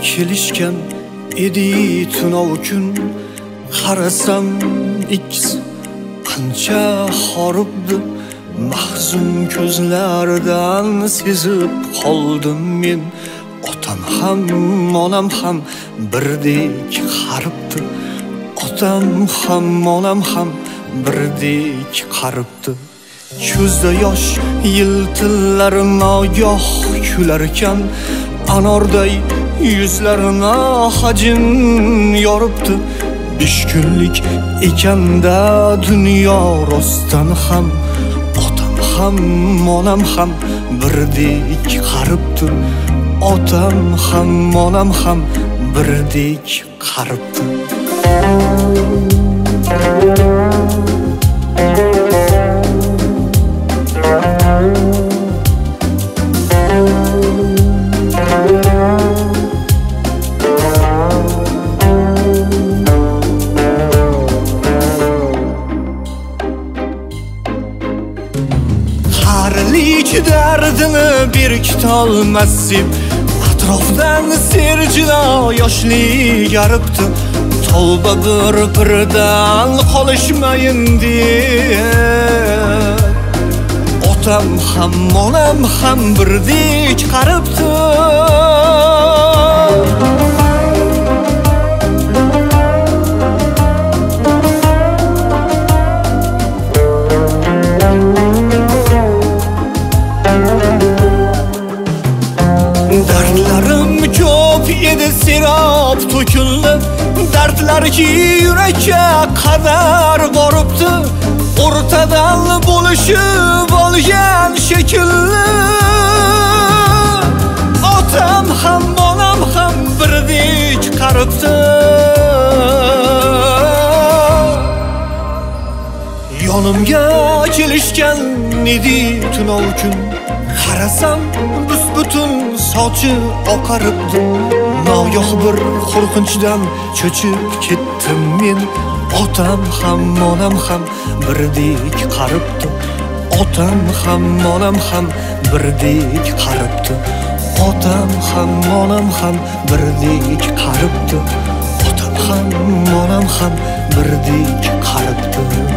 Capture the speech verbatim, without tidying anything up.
kelishgan edi tunov kun. Qarasam ikkisi qancha horibdi, mahzun ko'zlaridan sezib qoldim men. Otam ham onam ham birdek qaribdi, otam ham onam ham birdek qaribdi. Ko'zda yosh yiltillari nogoh kularkan, anorday yuzlarina hajin yoribdi. Besh kunlik ekanda dunyo rostdan ham, otam ham onam ham birdek qaribdi, otam ham onam ham birdek qaribdi. Qarilik dardini berkitolmas deb atrofdan serjilo yoshlik yaribdi. Tavba bir-biridan qolishmayin deb otam ham onam ham birdek qaribdi. Dardlarim ko'p edi, serob to'kildi. Dardlar ki yurakka qadar boribdi. O'rtadan bo'lishib olgan shekilli. Otam ham onam ham birdek qaribdi. Yonimga kelishgan edi tunov kun. Qarasam bus-butun sochi oqaribdi. Nogoh bir qo'rqinchdan cho'chib ketdim men. Otam ham onam ham birdek qaribdi, otam ham onam ham birdek qaribdi, otam ham onam ham birdek qaribdi, otam ham onam ham birdek qaribdi.